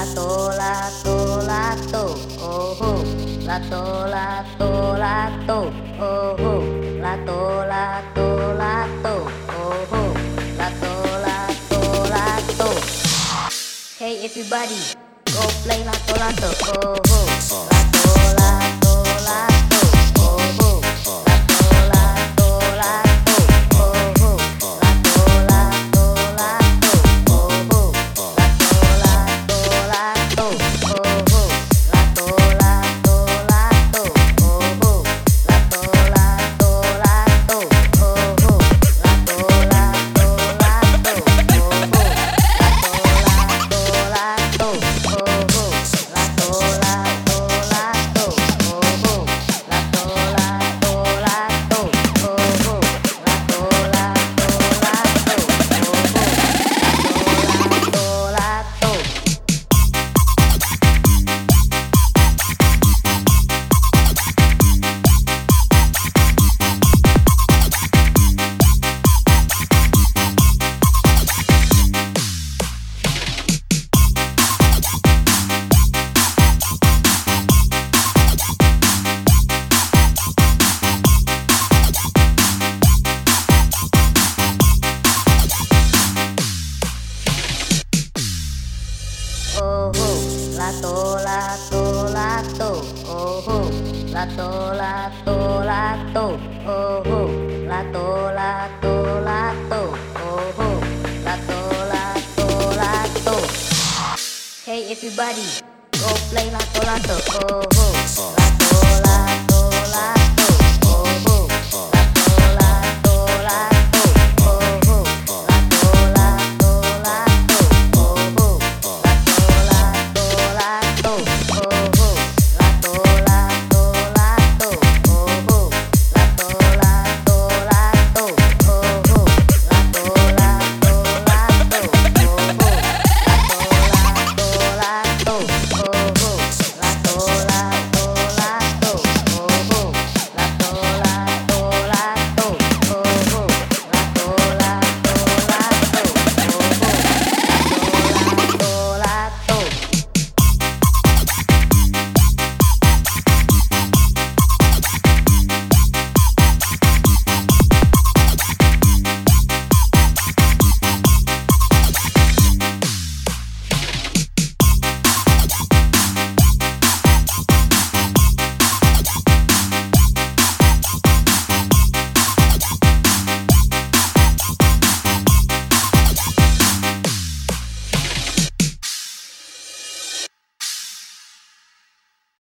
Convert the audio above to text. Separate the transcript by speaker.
Speaker 1: lato lato lato, oh oh, lato lato lato, oh oh, lato lato lato, oh oh, lato lato lato. Hey everybody, go play lato lato, oh oh, lato lato lato, oh oh, lato lato lato, oh oh, lato lato lato, oh oh, lato lato lato, oh oh, lato lato lato, oh oh, lato lato lato, oh oh, lato lato lato, oh oh, lato lato lato, oh oh, lato lato lato, oh oh, lato lato lato, oh oh, lato lato lato, oh oh, lato lato. Oh oh, lato lato lato, oh oh, lato lato lato, oh oh, lato lato lato, oh oh, lato lato lato. Hey everybody, go play lato lato, oh oh,